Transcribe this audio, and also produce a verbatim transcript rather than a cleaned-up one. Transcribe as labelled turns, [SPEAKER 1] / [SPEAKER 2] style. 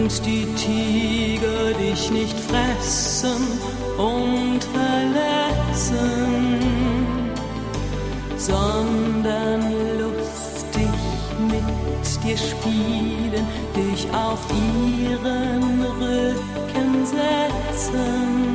[SPEAKER 1] die Tiger dich nicht fressen und verletzen, sondern lustig mit dir spielen, dich auf ihren Rücken setzen.